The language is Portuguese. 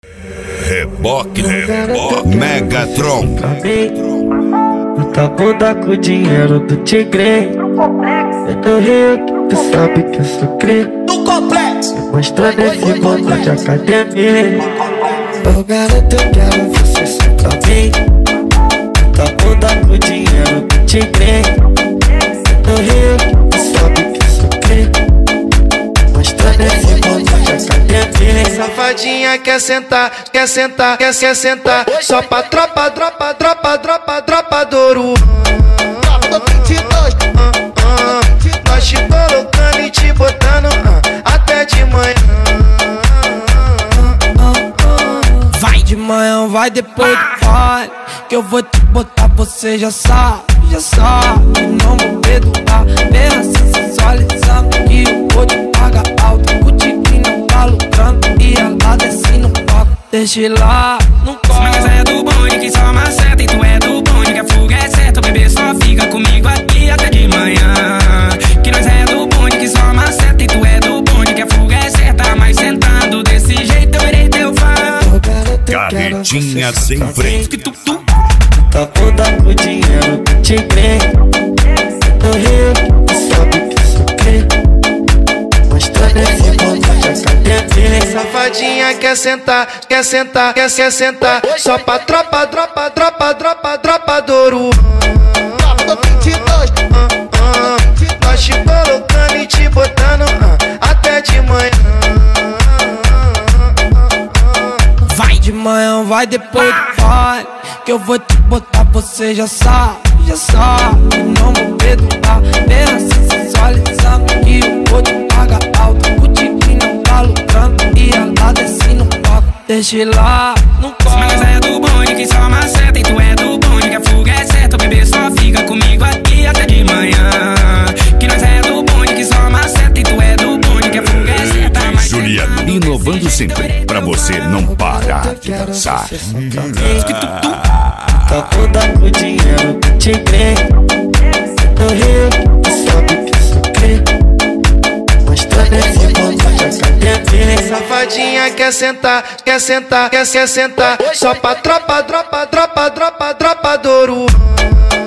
Reboque, Megatron. Tá bunda com o dinheiro do tigre. É do Rio que tu sabe que eu sou cri. Do complexo. Mostrando esse bunda de academia. Ô garoto, eu quero você só pra mim. Tá bunda com o dinheiro do tigre. É do Rio que tu sabe que eu sou cri. Mostrando esse bunda de academia. Safadinha quer sentar, quer sentar, quer sentar. Só pra tropa do ouro. Nós te colocando e te botando até de manhã. Vai de manhã, vai depois do baile, que eu vou te botar, você já sabe. Não vou perdoar, bem assim sensualizando, que eu vou te pagar alto. O tigre não tá lucrando e ela desce no palco. Deixa lá, não corre. Mas é do bonde que só maceta, e tu é do bonde que a fuga é certa. O bebê só fica comigo aqui até de manhã. Que nós é do bonde que só maceta, e tu é do bonde que a fuga é certa. Mas sentando desse jeito eu irei teu fã. Carretinha sem freio. Tá bunda com o dinheiro do tigre. Do Rio que tu sabe que eu sou cri. Mostrando esse bunda de academia. Safadinha quer sentar, quer sentar, quer sentar. Só pra tropa do ouro. Nós te colocando e te botando até de manhã. Vai de manhã, vai depois do baile, que eu vou te botar, você já sabe. Não vou perdoar, bem assim sensualizando, que eu vou te pagar alto. O tigre não tá lucrando e ela desce no palco. Deixa lá, não corre. Mas é do bonde que só maceta, e tu é do bonde que a fuga é certa. O bebê só fica comigo aqui até de manhã. Que nós é do bonde que só maceta, e tu é do bonde que a fuga é certa. Juliano, inovando sempre, pra você não parar de dançar. Tá bunda com o dinheiro do tigre. Do Rio que tu sabe que eu sou cri. Mostrando esse bunda de academia. Safadinha quer sentar, quer sentar, quer sentar. Só pra tropa do ouro.